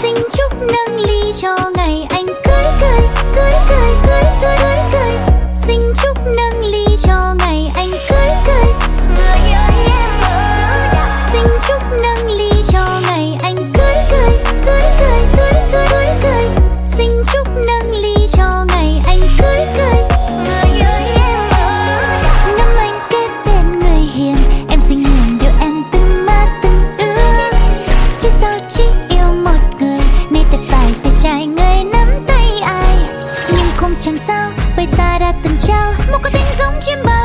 Xin chúc nâng ly cho ngày anh cưới cưới cưới cưới cưới cưới cưới cưới. Xin chúc nâng ly cho ngày anh cưới cưới. Xin chúc nâng ly cho ngày anh cưới cưới cưới cưới cưới cưới cưới cưới. Xin chúc nâng ly cho ngày anh cưới cưới. Năm anh kết bên người hiền, em xin nguyện điều em từng mơ từng ước. Chứ sao chỉ yêu một người, nay tay phải tay trái người nắm tay ai. Nhưng không chẳng sao, bởi ta đã từng trao một cái tình giống chim bay.